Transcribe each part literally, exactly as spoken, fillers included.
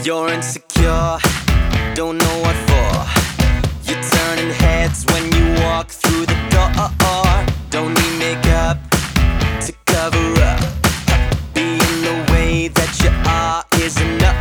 You're insecure, don't know what for. You're turning heads when you walk through the door. Don't need makeup to cover up. Being the way that you are is enough.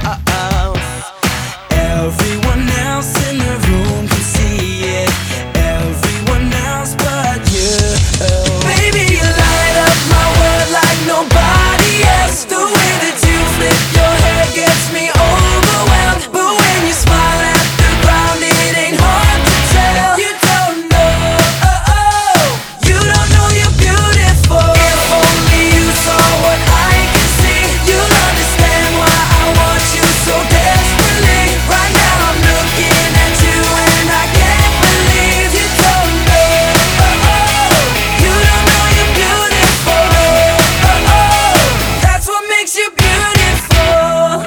Everyone else in the room can see it. Everyone else but you. Baby, you light up my world like nobody else. The way that you flip your hair gets me overwhelmed. But when you smile at the ground, it ain't hard to tell. You don't know, oh, oh. You don't know you're beautiful. If only you saw what I can see, you'll understand why I want you so desperately. Right now I'm looking at you and I can't believe you don't know, oh, oh. You don't know you're beautiful, oh, oh. That's what makes you beautiful.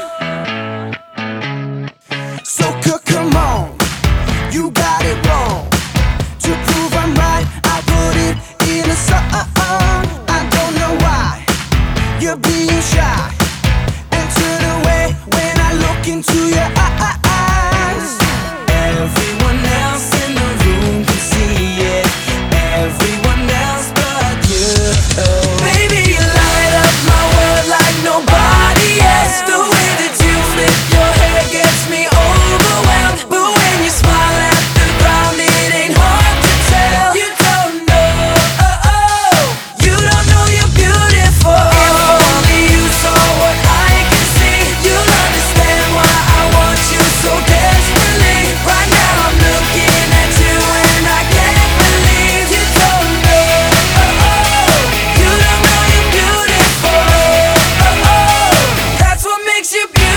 So c- come on, you got it wrong. To prove I'm right, I put it in a song. I don't know why you're being shy and turn away when I look into your eyes. Everyone else in the room can see it. Everyone else but you. Baby, you light up my world like nobody else. The way that you flip your hair gets me overwhelmed. But when you smile at the ground, it ain't hard to tell. You don't know, oh, oh. You don't know you're beautiful. If only you saw what I can see, you'll understand why I want you so desperately. Right now I'm looking at you and I can't believe you don't know, oh, oh. You don't know you're beautiful, oh, oh. That's what makes you beautiful.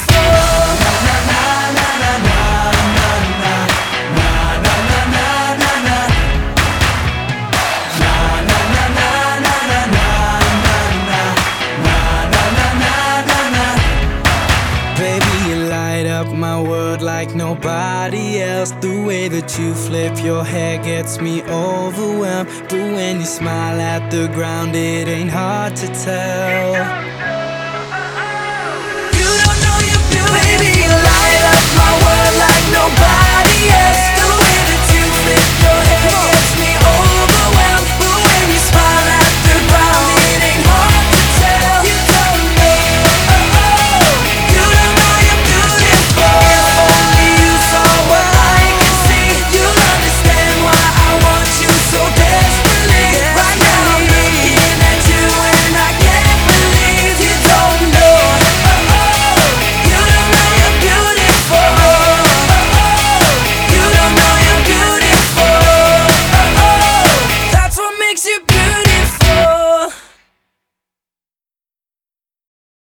Baby, you light up my world like nobody else. The way that you flip your hair gets me overwhelmed. But when you smile at the ground, it ain't hard to tell. You don't know you're beautiful. Baby, you light up my world like nobody else. The way that you flip your hair gets